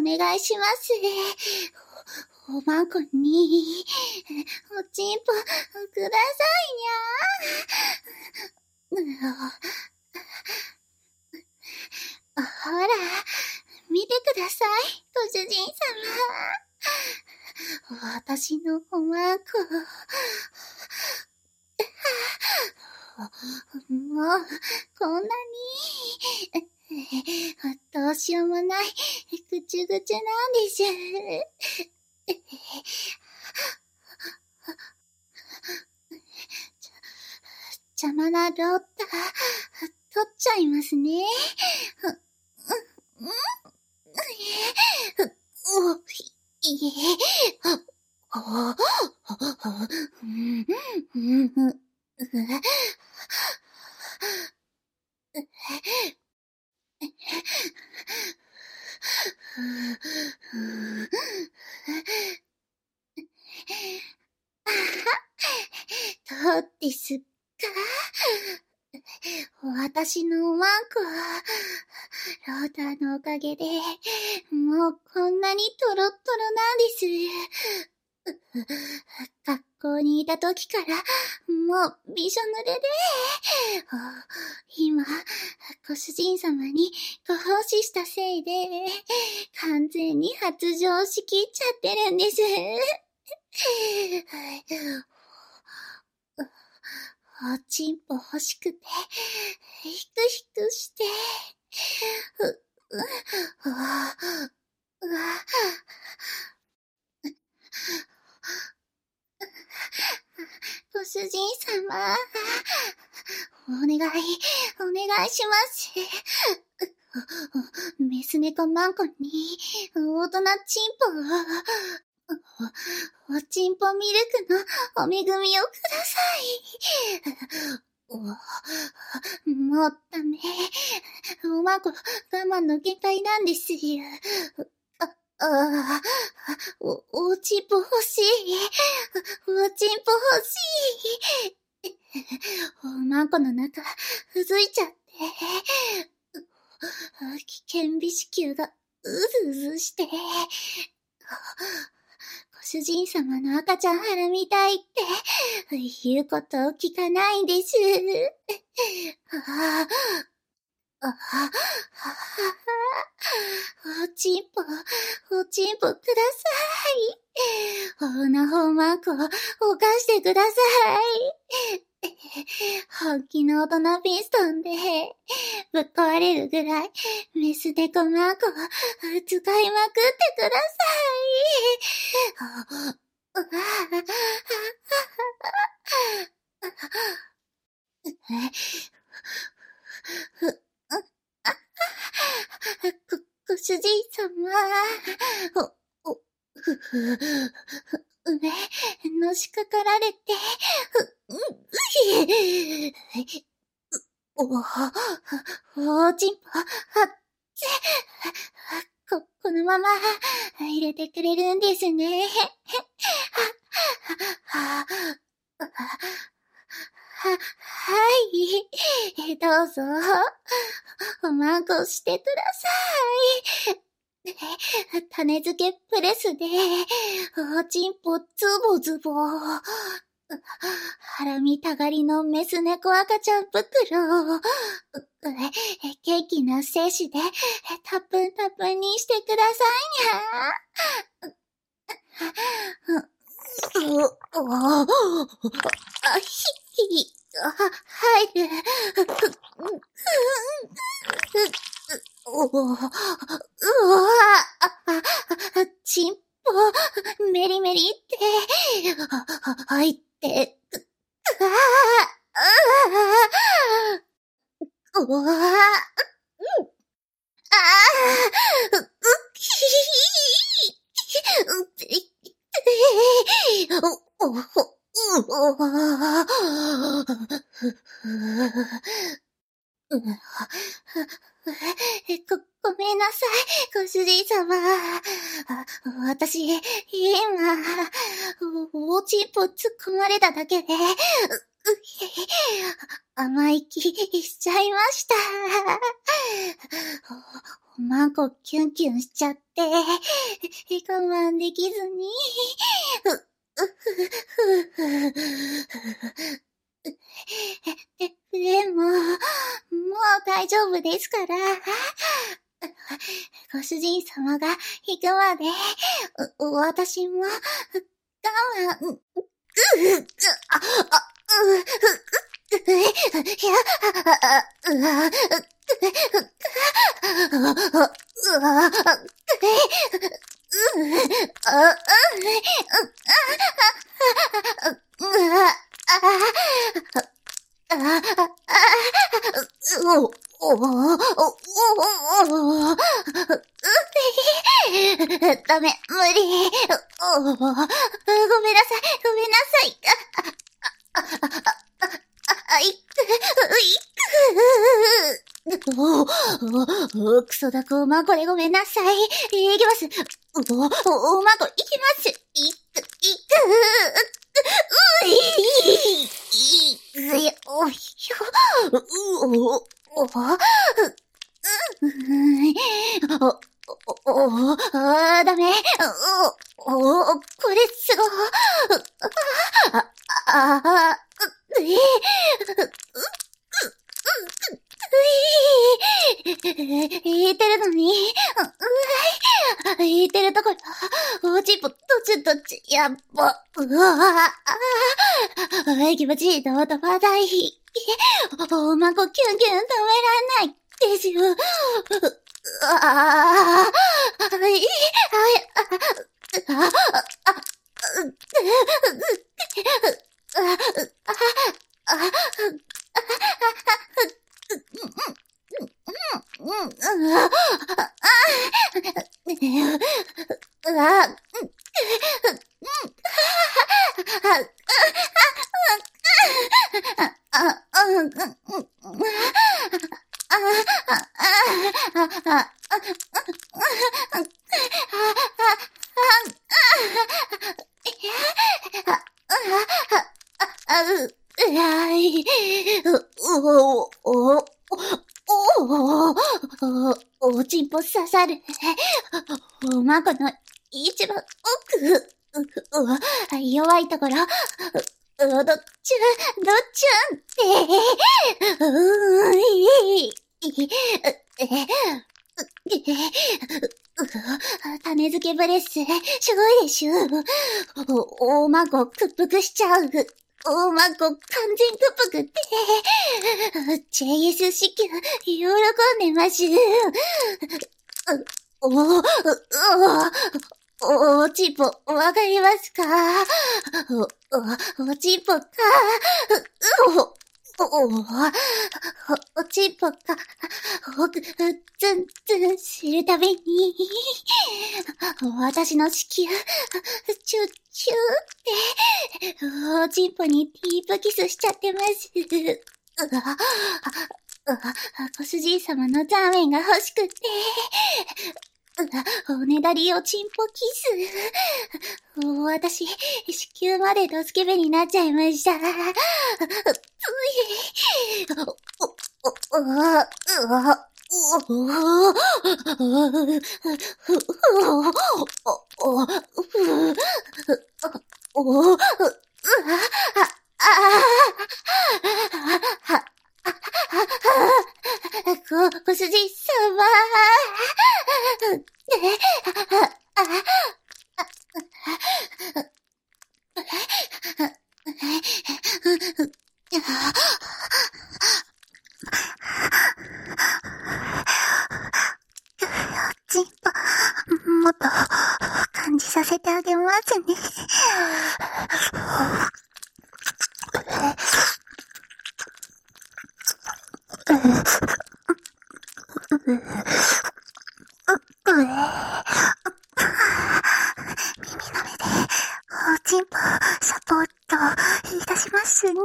願いします。おまんこに、おちんぽ、くださいにゃ。ほら、見てください、ご主人様。私のおまんこ。もう、こんなに、どうしようもない、ぐちゅぐちゅなんです。邪魔なロッタ、取っちゃいますね。どうですか？私のワンコ、ローターのおかげで、もうこんなにトロットロなんです。学校にいた時から、もうびしょ濡れで、今、ご主人様にご奉仕したせいで、完全に発情しきっちゃってるんです。おちんぽ欲しくて、ひくひくして、ご主人様、お願いします。メス猫マンコに、大人チンポを、おちんぽミルクのお恵みをください。もうダメ。おまんこ、我慢の限界なんですよ。おちんぽ欲しい。おちんぽ欲しい。おまんこの中、うずいちゃって。危険微子宮がうずうずして。ご主人様の赤ちゃんはらみたいって、言うことを聞かないんです。おちんぽください。ほなほまんこ、おかしてください。本気の大人ピストンで、ぶっ壊れるぐらい、メス猫マンコ、使いまくってください。ご主人様、のしかかられて、おちんぽ、このまま、入れてくれるんですね。はい。どうぞ。おまんこしてください。種付けプレスで、おちんぽズボズボ。ハラミたがりのメス猫赤ちゃん袋。元気な精子で、たっぷんたっぷんにしてくださいにゃ。入る。ちんぽ、メリメリって、入って、ごめんなさい、ご主人様。私、今、おちんぽ突っ込まれただけで、 甘い気しちゃいました。おまんこキュンキュンしちゃって、我慢できずに、でも、もう大丈夫ですから。ご主人様が行くまで、私も、我慢、ダメ、無理。ごめんなさい、ごめんなさい。クソだこ、まこれごめんなさい。いきます。まこ、いきます。ダメ。これすご言ってるのに、言ってるところ、おちっぽ、どっち、やっぱ、気持ちいいと飛ばない。おまこキュンキュン止めらんないですよ。おちんぽ刺さる。おまこの一番奥。弱いところ。どっちゅんって。種付けブレス、すごいでしょ。おまこ屈服しちゃう。おまこ完全屈服って。JS 支給、喜んでます。おちんぽ、わかりますか？おちんぽか、おちんぽか、ツンツンするたびに、私の子宮、チュッチューって、おちんぽにディープキスしちゃってます。ご主人様のザーメンが欲しくて、おねだりおちんぽキス。私、子宮までドスケベになっちゃいました。ご主人様。ちんぽ、もっと感じさせてあげますね。おちんぽ、サポート、いたしますね。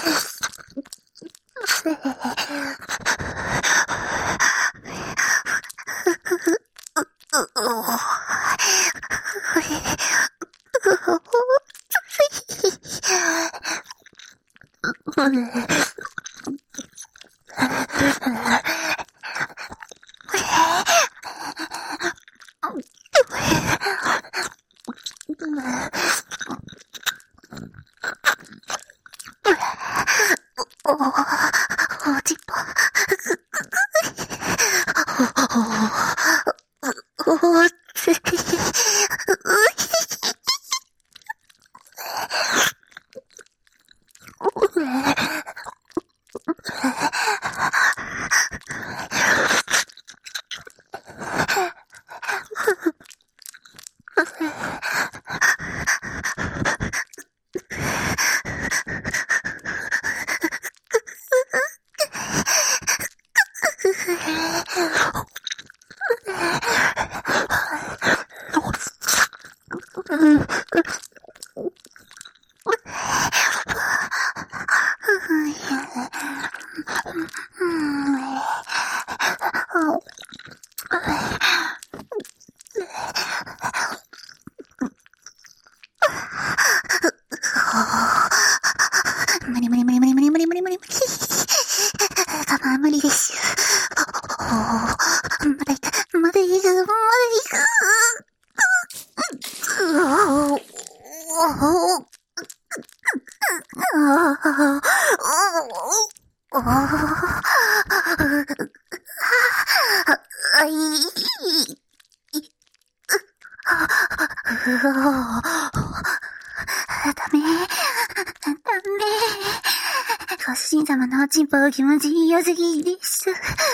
ご主人様のおちんぽ気持ち良すぎです。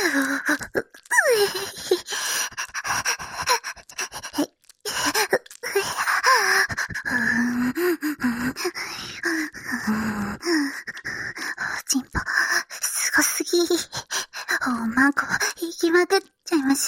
おちんぽ、すごすぎ。おまんこ、行きまくっちゃいます。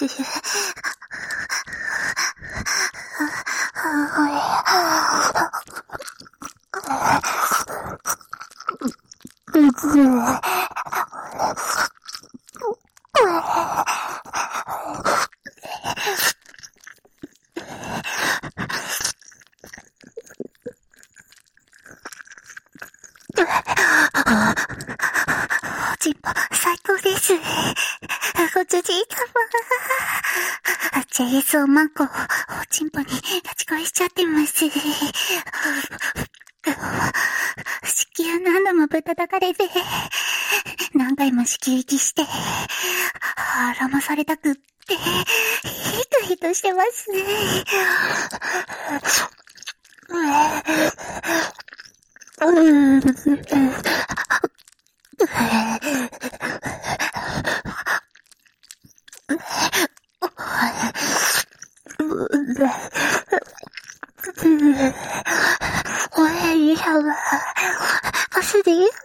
おちんぽ、最高です。ご主人様。JS おまんこ、おちんぽに立ち恋しちゃってます。子宮何度もぶったたかれて、何回も子宮息して、腹もされたくって、ヒトヒトしてますね。我也遇上了，我是第一个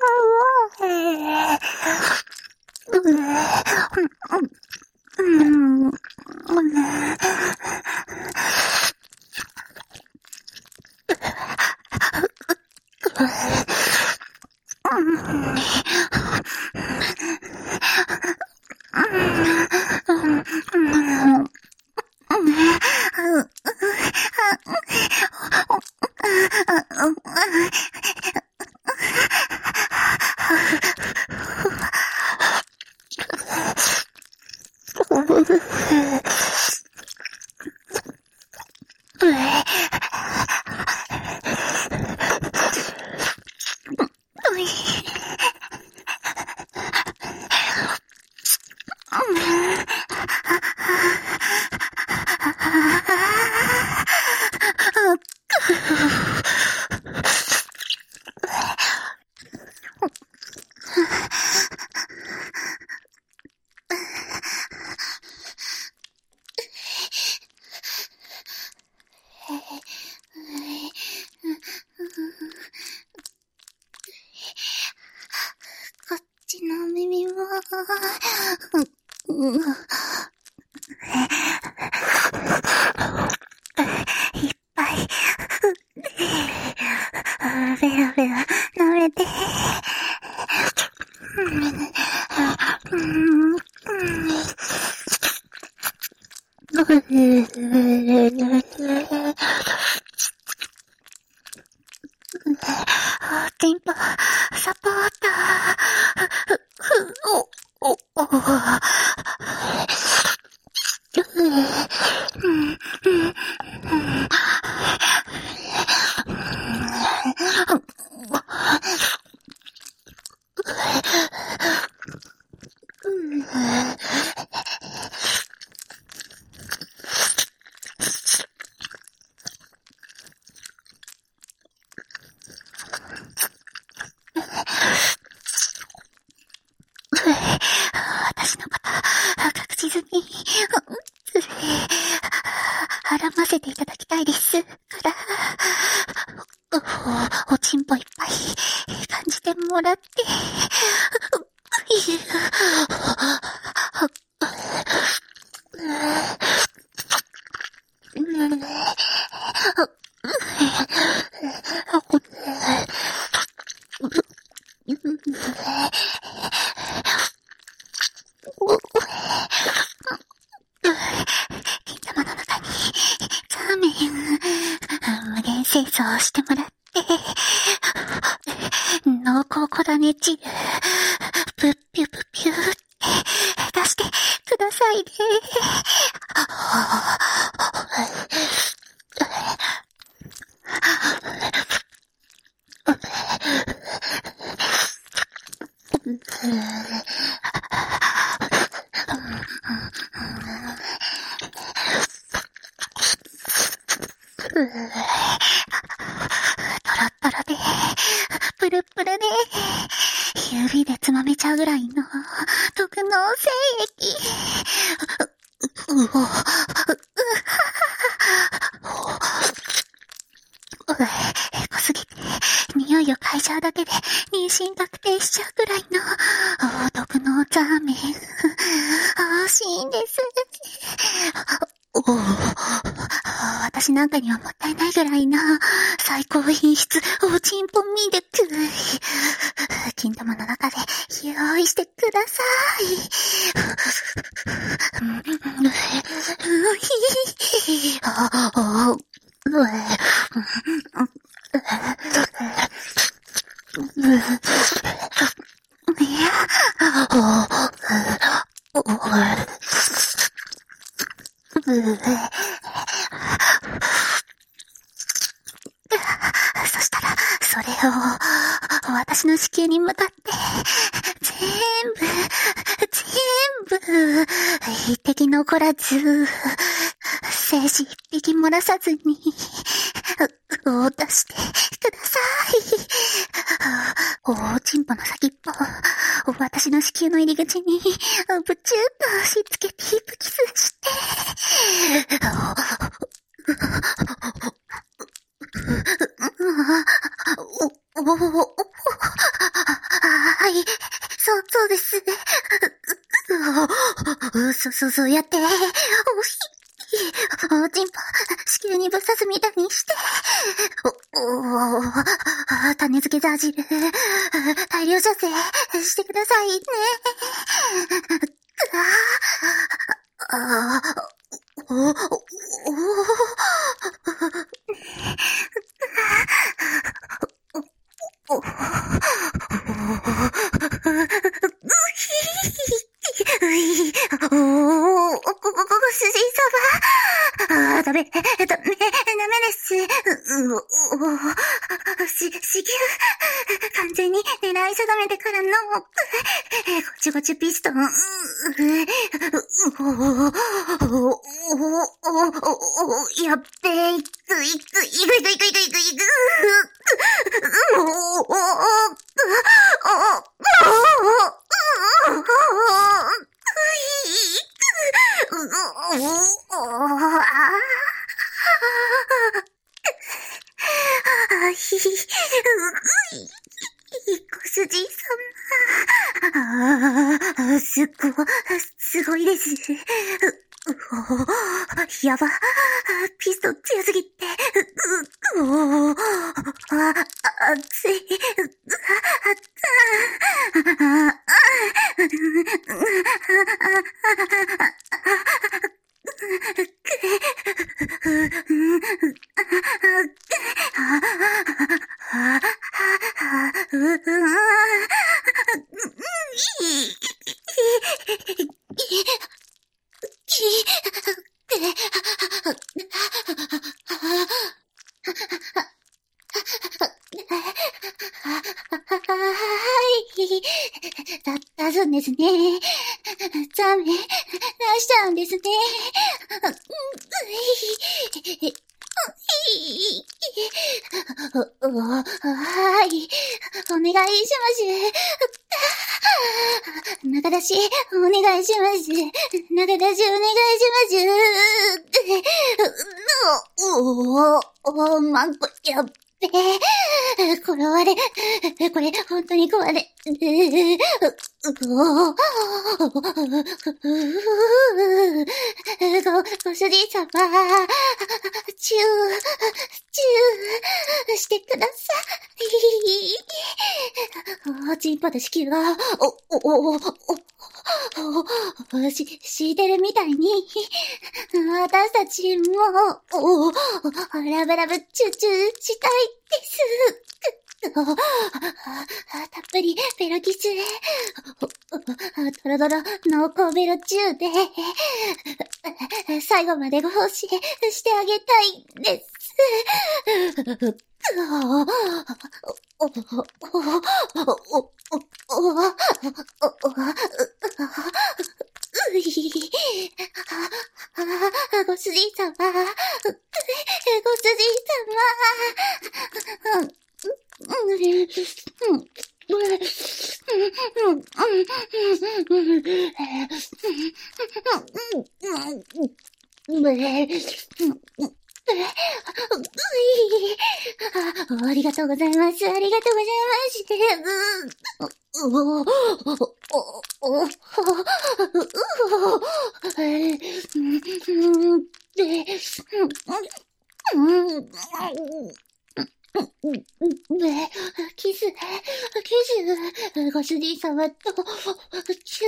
こっちの耳も、いっぱい、ベラベラ舐めて、 テンポ、サポート。私のこと、確実に、絡ませていただきたいですから、おちんぽいっぱい感じてもらって、金玉の中にザーメン無限清掃してもらって、濃厚コダネ汁プッピュプッピュって出してくださいね。トロットロで、プルプルで、指でつまめちゃうぐらいの特濃精液。濃すぎて、匂いを嗅いじゃうだけで妊娠確定しちゃうぐらいの毒のザーメン。欲しいんです。私なんかにはもったいないぐらいな最高品質おちんぽミルク。金玉の中で用意してくださそしたら、それを、私の子宮に向かって、全部、一滴残らず、精子一匹漏らさずに、出してください。おちんぽの先っぽ、私の子宮の入り口に、ブチューッと押し付け、ディープキスして、はい、そうです。そうやって、おちんぽ、子宮にぶっ刺すみたいにして、種付けザージル、大量射精してくださいね。主人様。ダメです。子宮、完全に狙い定めてからの、ごちごちピストン。やっべえ、いく。ご主人様。すごいです。やば。ピストン強すぎて。熱い。 出すんですね。ザメ、出しちゃうんですね。はい。お願いします。中出し、お願いします。中出し、お願いします。マンコ、やっべえ。これ、本当に壊れ。ご主人様、チューしてください。チンポと子宮が、敷いてるみたいに、私たちも、ラブラブチューチューしたいです。たっぷりベロキス、ドロドロ濃厚ベロチューで、最後までご奉仕してあげたいです。ご主人様、ありがとうございます。ありがとうございます。キス、ご主人様と、チュ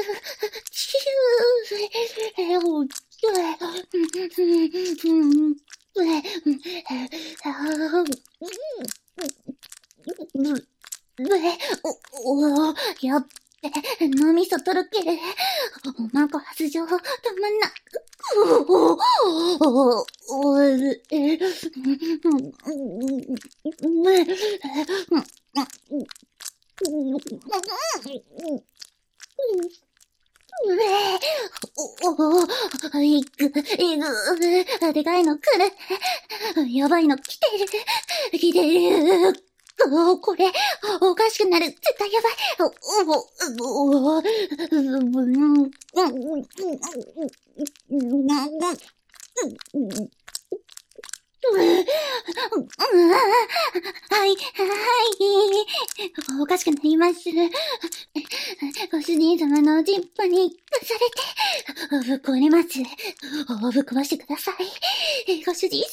やっべ、脳みそとろける。なんか発情、たまんな。でかいの来る。やばいの来てる。これ、おかしくなる。絶対やばい。はい。おかしくなります。ご主人様のおじっぱに出されて、ぶっ壊れます。ぶっ壊してください。ご主人様。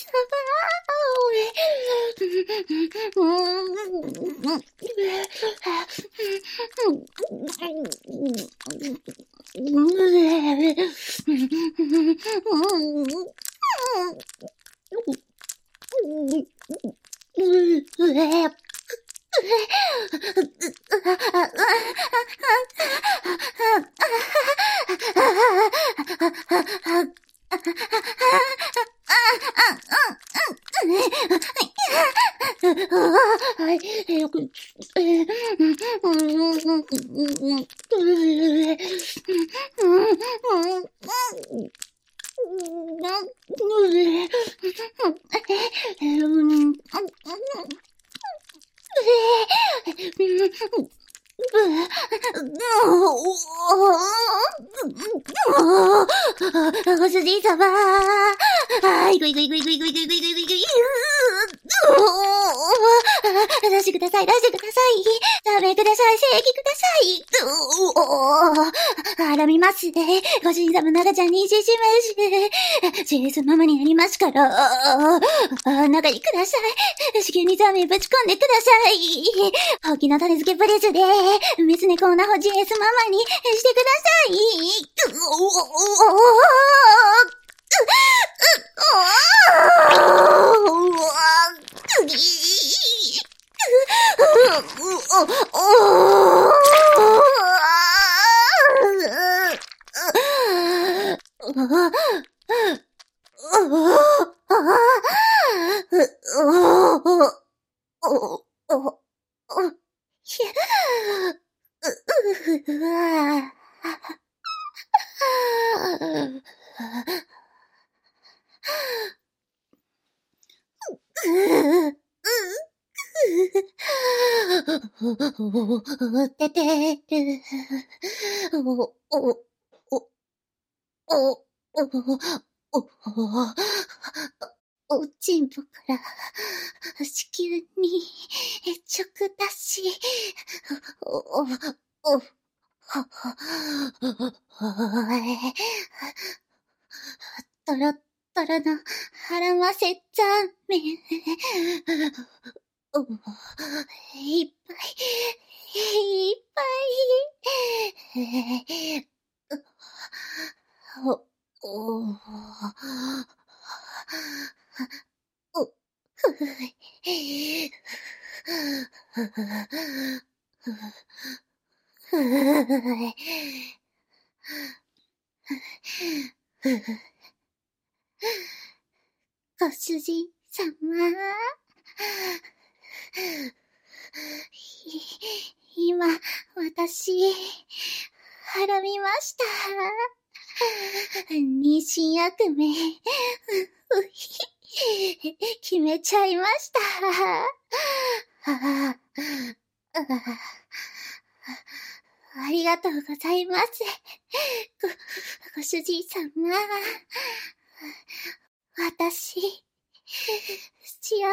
はい、よく、ご主人様。はい、ぐいぐいぐいぐいぐいぐいぐいぐいぐいぐい。出してください。ダメください。正義ください。絡みますね。ご主人様、中ちゃんにします。JS ママになりますから。中にください。子宮にザメぶち込んでください。大きな種付けプレスで、メス猫なほ JS ママにしてください。 うわててる。お、お、お、お、お、おちんぽから子宮に直だし、お、お、お、とろっとろの腹ませざめん。お、いっぱい、いっぱい。お、お、お、ふい。ご主人様。今、私、はみました。妊娠悪夢、決めちゃいました。ありがとうございます。ご主人様。私、幸せです。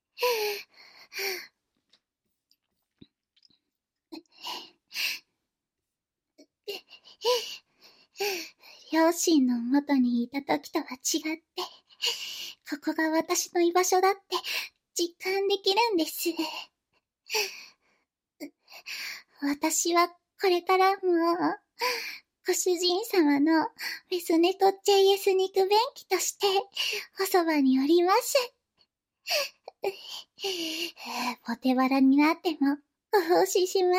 両親の元にいた時とは違って、ここが私の居場所だって実感できるんです。私はこれからも、ご主人様のメス猫 JS 肉便器としておそばにおります。ポテバラになってもご奉仕します。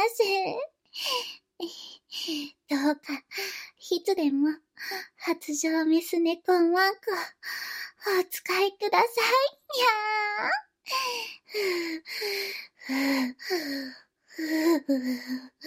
どうか、いつでも発情メス猫ワンコお使いくださいにゃー。